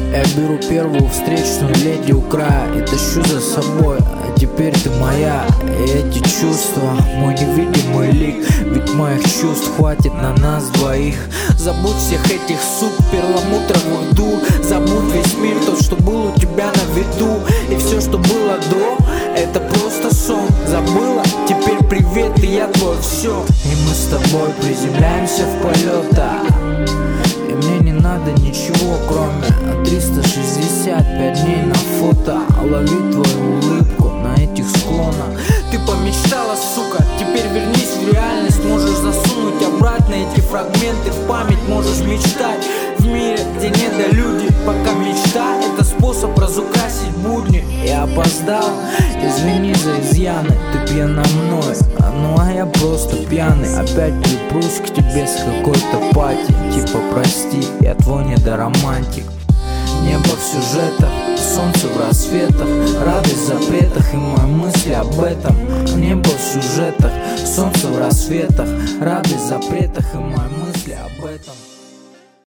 Я беру первую встречную леди у края и тащу за собой, а теперь ты моя. И эти чувства, мой невидимый лик, ведь моих чувств хватит на нас двоих. Забудь всех этих сук, перламутровых дур, забудь весь мир, тот, что был у тебя на виду. И все, что было до, это просто сон. Забыла, теперь привет, и я твой все. И мы с тобой приземляемся в полетах, и мне не надо ничего, кроме 365 дней на фото. Лови твою улыбку на этих склонах. Ты помечтала, сука, теперь вернись в реальность. Можешь засунуть обратно эти фрагменты в память. Можешь мечтать в мире, где недолюди. Пока мечта — это способ разукрасить будни. Я опоздал, извини за изъяны. Ты пьяна мной, ну а я просто пьяный. Опять припрусь к тебе с какой-то пати. Типа прости, я твой недоромантик. Небо в сюжетах, солнце в рассветах, радость в запретах и мои мысли об этом. Небо в сюжетах, солнце в рассветах, радость в запретах и мои мысли об этом.